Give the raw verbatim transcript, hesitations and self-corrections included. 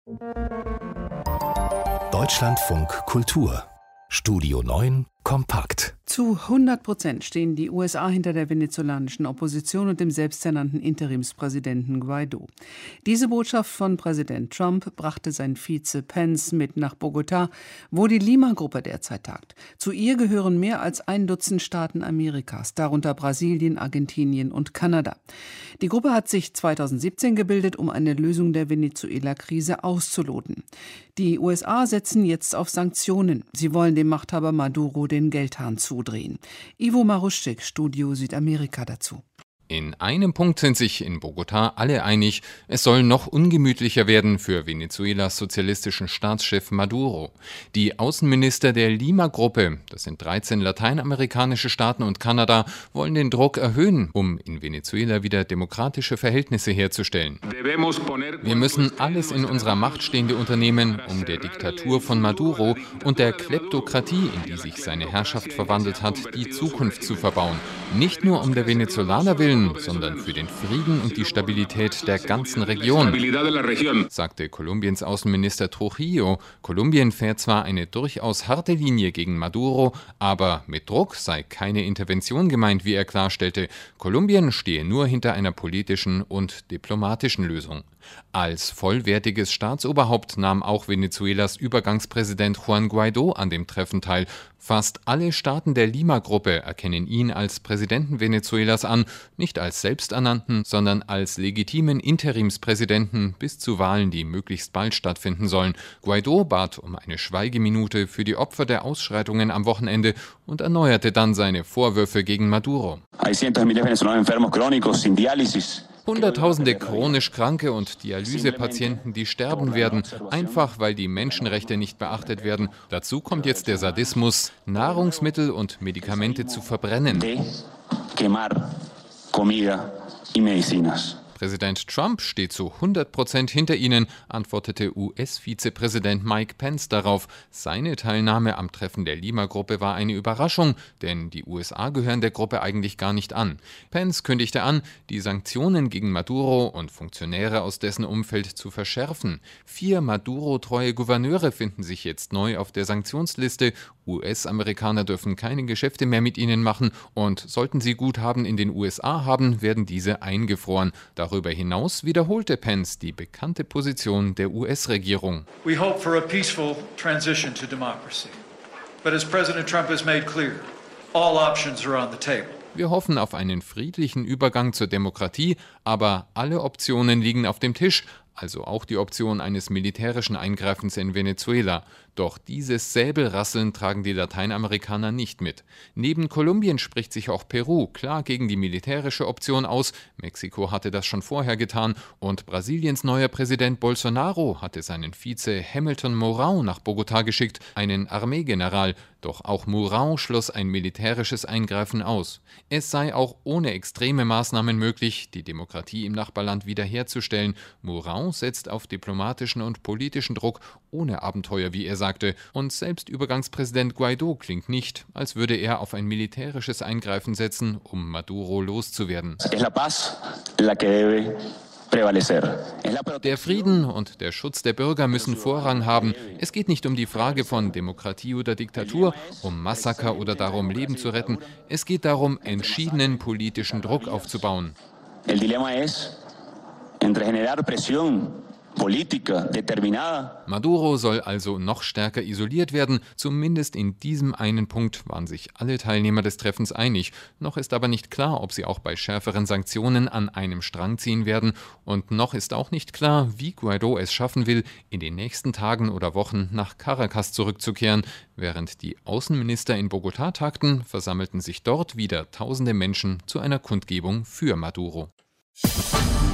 Deutschlandfunk Kultur Studio neun Kompakt. Zu hundert Prozent stehen die U S A hinter der venezolanischen Opposition und dem selbsternannten Interimspräsidenten Guaidó. Diese Botschaft von Präsident Trump brachte sein Vize Pence mit nach Bogotá, wo die Lima-Gruppe derzeit tagt. Zu ihr gehören mehr als ein Dutzend Staaten Amerikas, darunter Brasilien, Argentinien und Kanada. Die Gruppe hat sich zweitausendsiebzehn gebildet, um eine Lösung der Venezuela-Krise auszuloten. Die U S A setzen jetzt auf Sanktionen. Sie wollen dem Machthaber Maduro den Geldhahn zudrehen. Ivo Maruschik, Studio Südamerika dazu. In einem Punkt sind sich in Bogotá alle einig, es soll noch ungemütlicher werden für Venezuelas sozialistischen Staatschef Maduro. Die Außenminister der Lima-Gruppe, das sind dreizehn lateinamerikanische Staaten und Kanada, wollen den Druck erhöhen, um in Venezuela wieder demokratische Verhältnisse herzustellen. Wir müssen alles in unserer Macht Stehende unternehmen, um der Diktatur von Maduro und der Kleptokratie, in die sich seine Herrschaft verwandelt hat, die Zukunft zu verbauen. Nicht nur um der Venezolaner willen, sondern für den Frieden und die Stabilität der ganzen Region, sagte Kolumbiens Außenminister Trujillo. Kolumbien fährt zwar eine durchaus harte Linie gegen Maduro, aber mit Druck sei keine Intervention gemeint, wie er klarstellte. Kolumbien stehe nur hinter einer politischen und diplomatischen Lösung. Als vollwertiges Staatsoberhaupt nahm auch Venezuelas Übergangspräsident Juan Guaidó an dem Treffen teil. Fast alle Staaten der Lima-Gruppe erkennen ihn als Präsidenten Venezuelas an, nicht als selbsternannten, sondern als legitimen Interimspräsidenten bis zu Wahlen, die möglichst bald stattfinden sollen. Guaidó bat um eine Schweigeminute für die Opfer der Ausschreitungen am Wochenende und erneuerte dann seine Vorwürfe gegen Maduro. Hunderttausende chronisch Kranke und Dialysepatienten, die sterben werden, einfach weil die Menschenrechte nicht beachtet werden. Dazu kommt jetzt der Sadismus, Nahrungsmittel und Medikamente zu verbrennen. Präsident Trump steht zu hundert Prozent hinter ihnen, antwortete U S-Vizepräsident Mike Pence darauf. Seine Teilnahme am Treffen der Lima-Gruppe war eine Überraschung, denn die U S A gehören der Gruppe eigentlich gar nicht an. Pence kündigte an, die Sanktionen gegen Maduro und Funktionäre aus dessen Umfeld zu verschärfen. Vier Maduro-treue Gouverneure finden sich jetzt neu auf der Sanktionsliste. U S-Amerikaner dürfen keine Geschäfte mehr mit ihnen machen und sollten sie Guthaben in den U S A haben, werden diese eingefroren. Darüber hinaus wiederholte Pence die bekannte Position der U S-Regierung. We hope for a peaceful transition to democracy. But as President Trump has made clear, all options are on the table. Wir hoffen auf einen friedlichen Übergang zur Demokratie, aber alle Optionen liegen auf dem Tisch, also auch die Option eines militärischen Eingreifens in Venezuela. Doch dieses Säbelrasseln tragen die Lateinamerikaner nicht mit. Neben Kolumbien spricht sich auch Peru klar gegen die militärische Option aus. Mexiko hatte das schon vorher getan und Brasiliens neuer Präsident Bolsonaro hatte seinen Vize Hamilton Mourão nach Bogotá geschickt, einen Armeegeneral. Doch auch Mourão schloss ein militärisches Eingreifen aus. Es sei auch ohne extreme Maßnahmen möglich, die Demokratie im Nachbarland wiederherzustellen. Mourão setzt auf diplomatischen und politischen Druck ohne Abenteuer, wie er sagte. Und selbst Übergangspräsident Guaidó klingt nicht, als würde er auf ein militärisches Eingreifen setzen, um Maduro loszuwerden. Der Frieden und der Schutz der Bürger müssen Vorrang haben. Es geht nicht um die Frage von Demokratie oder Diktatur, um Massaker oder darum, Leben zu retten. Es geht darum, entschiedenen politischen Druck aufzubauen. El dilema es entre generar presión política determinada. Maduro soll also noch stärker isoliert werden. Zumindest in diesem einen Punkt waren sich alle Teilnehmer des Treffens einig. Noch ist aber nicht klar, ob sie auch bei schärferen Sanktionen an einem Strang ziehen werden. Und noch ist auch nicht klar, wie Guaidó es schaffen will, in den nächsten Tagen oder Wochen nach Caracas zurückzukehren. Während die Außenminister in Bogotá tagten, versammelten sich dort wieder tausende Menschen zu einer Kundgebung für Maduro.